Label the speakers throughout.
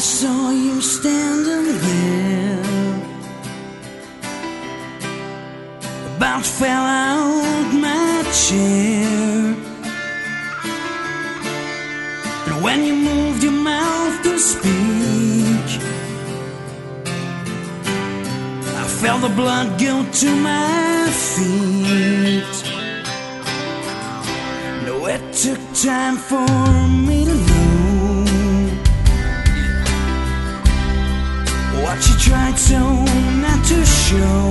Speaker 1: saw you standing there, about fell out my chair. And when you moved your mouth to speak, I felt the blood go to my feet. No, it took time for me to know what you tried so not to show.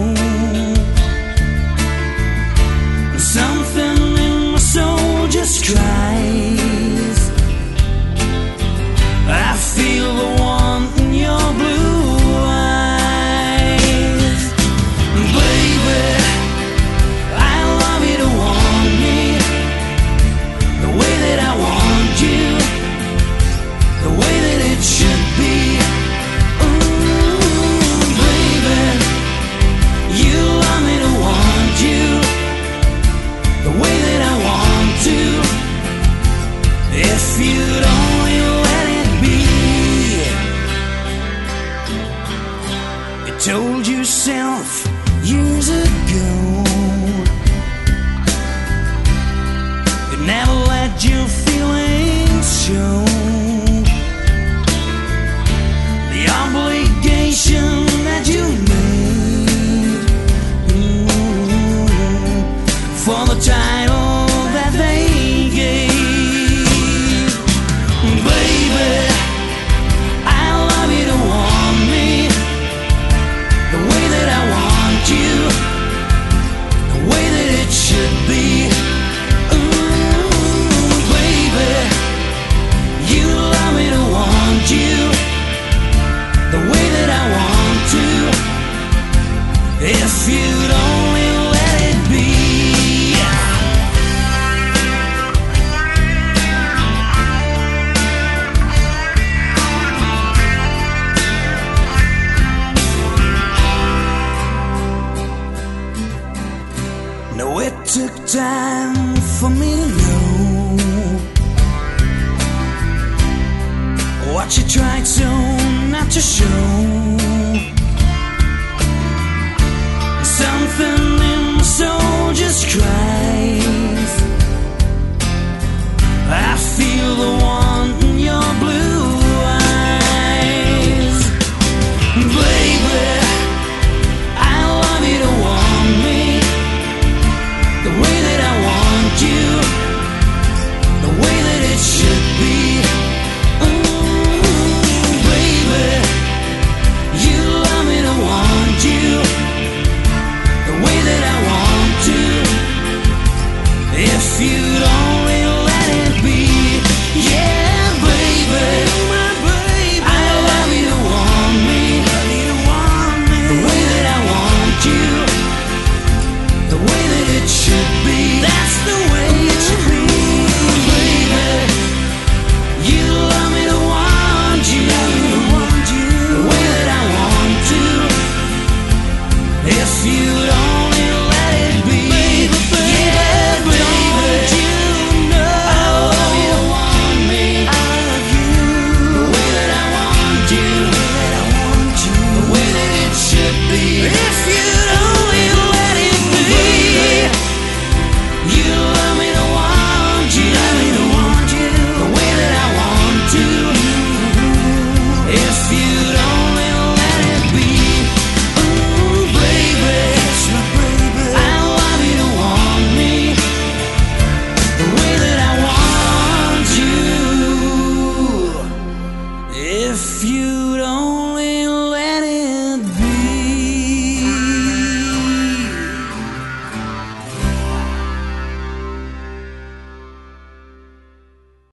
Speaker 1: Something in my soul just cries. I feel the one in your blue eyes. Baby, I love you to want me the way that I want you, the way that it should be. Ooh, baby, you love me to want you the way that I want to. If you'd only let it be. You told yourself years ago you'd never let your feelings show. The obligation that you made for the title that they gave. Baby, I love you to want me the way that I want you, the way that it should be. Ooh, baby, you love me to want you the way that I want to. If you'd only let it be. No, it took time for me to know what you tried so not to show.